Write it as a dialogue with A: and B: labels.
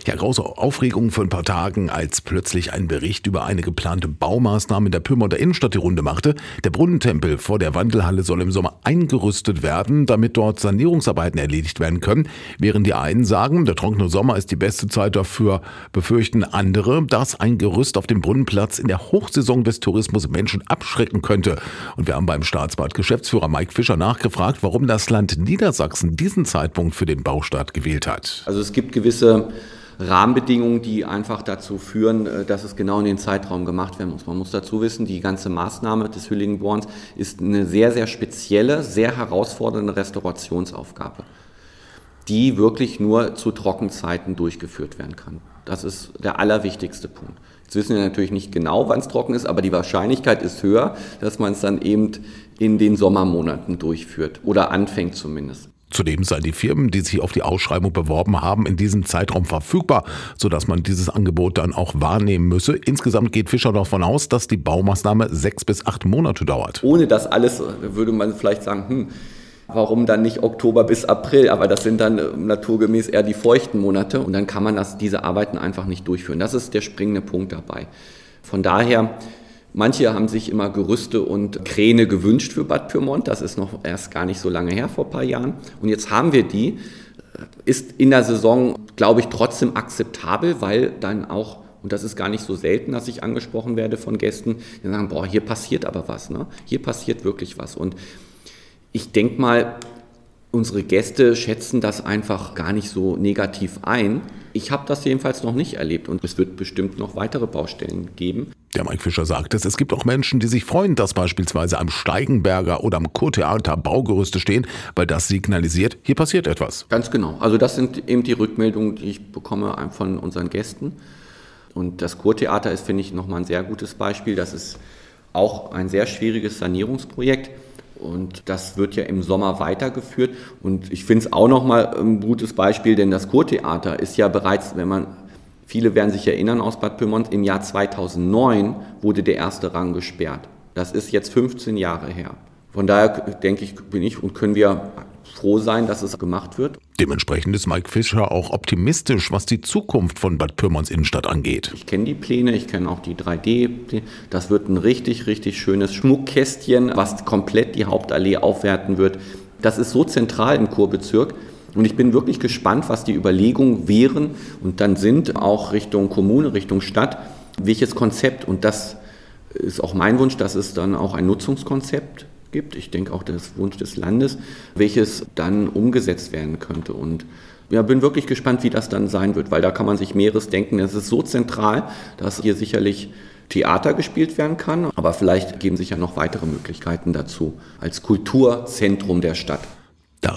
A: Ja, große Aufregung vor ein paar Tagen, als plötzlich ein Bericht über eine geplante Baumaßnahme in der Pyrmonter Innenstadt die Runde machte. Der Brunnentempel vor der Wandelhalle soll im Sommer eingerüstet werden, damit dort Sanierungsarbeiten erledigt werden können. Während die einen sagen, der trockene Sommer ist die beste Zeit dafür, befürchten andere, dass ein Gerüst auf dem Brunnenplatz in der Hochsaison des Tourismus Menschen abschrecken könnte. Und wir haben beim Staatsbad-Geschäftsführer Mike Fischer nachgefragt, warum das Land Niedersachsen diesen Zeitpunkt für den Baustart gewählt hat.
B: Also es gibt gewisse Rahmenbedingungen, die einfach dazu führen, dass es genau in den Zeitraum gemacht werden muss. Man muss dazu wissen, die ganze Maßnahme des Hüllingenbohrens ist eine sehr, sehr spezielle, sehr herausfordernde Restaurationsaufgabe, die wirklich nur zu Trockenzeiten durchgeführt werden kann. Das ist der allerwichtigste Punkt. Jetzt wissen wir natürlich nicht genau, wann es trocken ist, aber die Wahrscheinlichkeit ist höher, dass man es dann eben in den Sommermonaten durchführt oder anfängt zumindest.
A: Zudem seien die Firmen, die sich auf die Ausschreibung beworben haben, in diesem Zeitraum verfügbar, sodass man dieses Angebot dann auch wahrnehmen müsse. Insgesamt geht Fischer davon aus, dass die Baumaßnahme 6 bis 8 Monate dauert.
B: Ohne das alles würde man vielleicht sagen, warum dann nicht Oktober bis April? Aber das sind dann naturgemäß eher die feuchten Monate und dann kann man diese Arbeiten einfach nicht durchführen. Das ist der springende Punkt dabei. Von daher, manche haben sich immer Gerüste und Kräne gewünscht für Bad Pyrmont. Das ist noch erst gar nicht so lange her, vor ein paar Jahren. Und jetzt haben wir die. Ist in der Saison, glaube ich, trotzdem akzeptabel, weil dann auch, und das ist gar nicht so selten, dass ich angesprochen werde von Gästen, die sagen, hier passiert aber was, ne? Hier passiert wirklich was. Und ich denke mal, unsere Gäste schätzen das einfach gar nicht so negativ ein. Ich habe das jedenfalls noch nicht erlebt und es wird bestimmt noch weitere Baustellen geben.
A: Der Mike Fischer sagt es gibt auch Menschen, die sich freuen, dass beispielsweise am Steigenberger oder am Kurtheater Baugerüste stehen, weil das signalisiert, hier passiert etwas.
B: Ganz genau. Also das sind eben die Rückmeldungen, die ich bekomme von unseren Gästen. Und das Kurtheater ist, finde ich, nochmal ein sehr gutes Beispiel. Das ist auch ein sehr schwieriges Sanierungsprojekt. Und das wird ja im Sommer weitergeführt. Und ich finde es auch nochmal ein gutes Beispiel, denn das Kurtheater ist ja bereits, viele werden sich erinnern aus Bad Pyrmont, im Jahr 2009 wurde der erste Rang gesperrt. Das ist jetzt 15 Jahre her. Von daher denke ich, können wir froh sein, dass es gemacht wird.
A: Dementsprechend ist Mike Fischer auch optimistisch, was die Zukunft von Bad Pyrmonts Innenstadt angeht.
B: Ich kenne die Pläne, ich kenne auch die 3D-Pläne. Das wird ein richtig, richtig schönes Schmuckkästchen, was komplett die Hauptallee aufwerten wird. Das ist so zentral im Kurbezirk. Und ich bin wirklich gespannt, was die Überlegungen wären und dann sind, auch Richtung Kommune, Richtung Stadt, welches Konzept. Und das ist auch mein Wunsch, dass es dann auch ein Nutzungskonzept gibt. Ich denke auch, das Wunsch des Landes, welches dann umgesetzt werden könnte. Und ja, bin wirklich gespannt, wie das dann sein wird, weil da kann man sich mehreres denken. Es ist so zentral, dass hier sicherlich Theater gespielt werden kann, aber vielleicht geben sich ja noch weitere Möglichkeiten dazu als Kulturzentrum der Stadt.